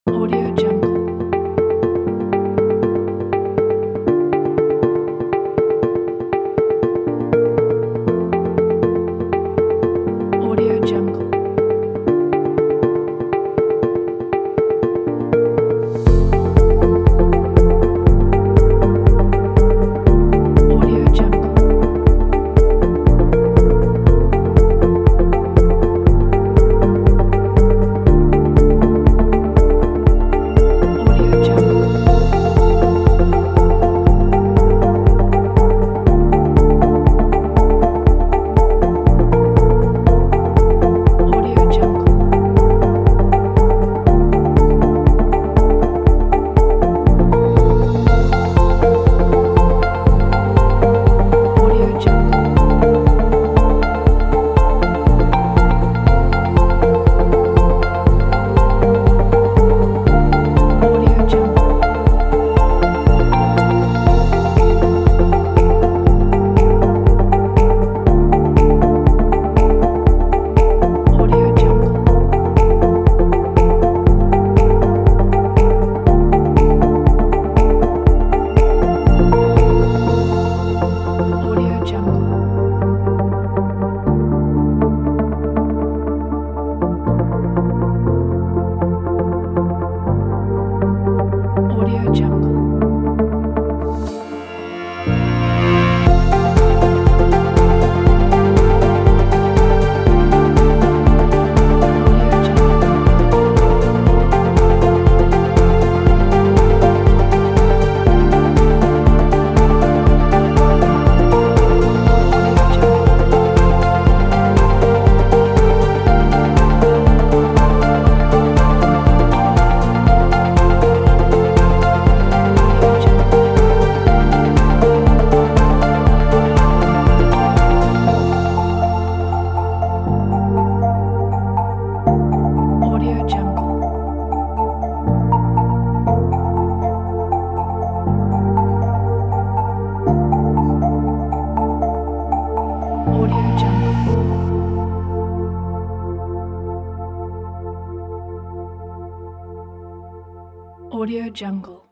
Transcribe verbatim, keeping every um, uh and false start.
Audio Jungle. Audio Jungle. Audio Jungle. Audio Jungle. Audio Jungle. Audio Jungle. Audio Jungle. Audio Jungle. Audio Jungle. Audio Jungle. Audio Jungle. Audio Jungle. Audio Jungle. Audio Jungle. Audio Jungle. Audio Jungle.